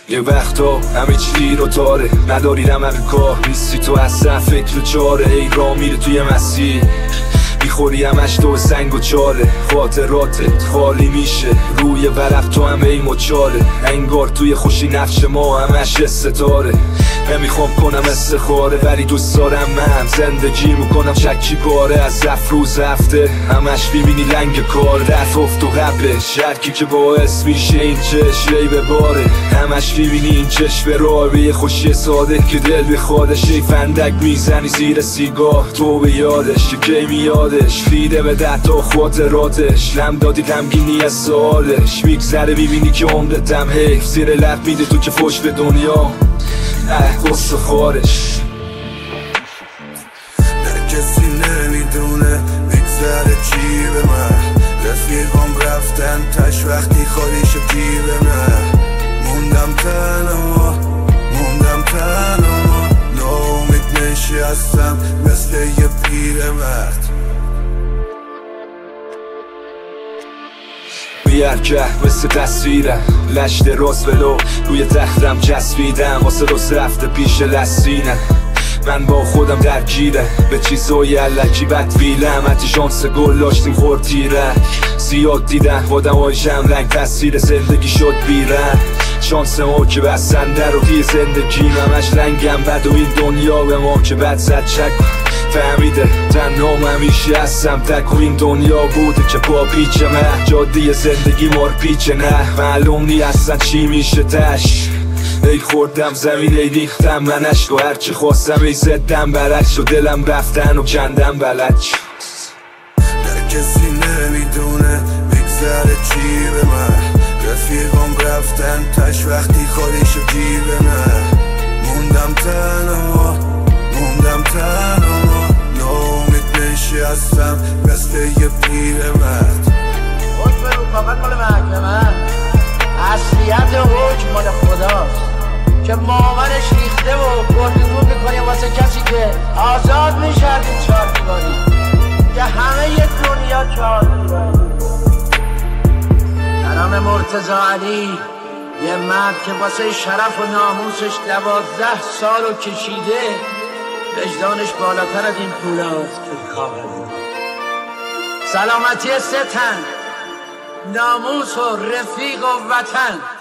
یه وقتا همه چی رو داره، نداری رمق کار، نیستی تو اصلا فکر و چاره. ای را میره توی مسیر میخوری همش تو سنگ و چاله، خاطراتت خالی میشه روی ورق تو همه ای مچاله. انگار توی خوشی نفش ما همش ستاره. نمیخوام کنم استخاره ولی دوست دارم من زندگی میکنم شکی پاره. از روز هفته همش میبینی لنگ کار، دست افت و قبلش هرکی که باعث میشه این چشم به باره. همش میبینی این چشم راوی خوشی ساده که دل بخوادش. ای فندک میزنی زیر سیگار تو به یادش که کی میادش دیده به دتا خاطراتش. لم دادی غمگینی از سوالش میگذره میبینی که عمرتم حیف زیر لب میده تو که فش به دنیا قصه خارش. نه کسی نمیدونه میگذره چی به من، رفیقام رفتن تش وقتی خالیش پی به من. موندم تنها ناامید نشستم مثل یه پیرمرد. بیرکه مثل تصویرم لشت روزولو روی تختم چسبیدم واسه روز رفته پیش لسینم. من با خودم درگیره به چیزای علکی بدویلم. حتی شانس گل داشتیم خورد تیرک زیاد دیدن خودم آیشم رنگ تاثیر زندگی شد بیرن. شانس ما که بسنده رو توی زندگی همش رنگم بد و این دنیا به ما که بد زد چک فهمیده تنهام همیشه هستم تک و این دنیا بوده که با پیچمه جاده زندگی مار پیچه. نه معلوم نی اصلا چی میشه تش. ای خوردم زمین ای ریختم من عشق و هرچی خواستم ای زدم برعکس و دلم رفتن و کندم بلج. نه کسی نمیدونه میگذره چی به من، رفیقام رفتن تش وقتی خالیش جیب من. موندم تنها ناامید نشستم مثل یه پیرمرد. حکم رفاقت مال محکمه، اصلیت حکم مال خداست که مامانش ریخته و گردگون میکنه واسه کسی که آزاد میشه از این چهار دیواری که همه یه دنیا چهار دیواری. نام مرتضی علی یه مرد که واسه شرف و ناموسش 12 سالو کشیده وجدانش بالاتر از این پولاست که خواهد. سلامتی 3 تن، ناموس و رفیق و وطن.